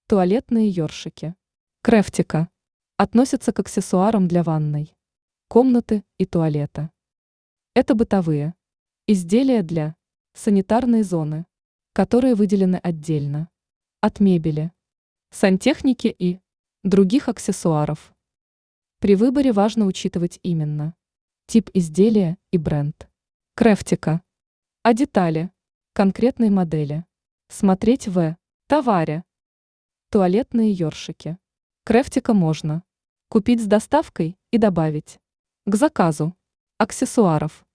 Туалетные ёршики. Крефтика. Относятся к аксессуарам для ванной, комнаты и туалета. Это бытовые изделия для санитарной зоны, которые выделены отдельно от мебели, сантехники и других аксессуаров. При выборе важно учитывать именно тип изделия и бренд. Крефтика. А детали конкретной модели смотреть в товаре. Туалетные ёршики. Крефтика можно купить с доставкой и добавить к заказу аксессуаров.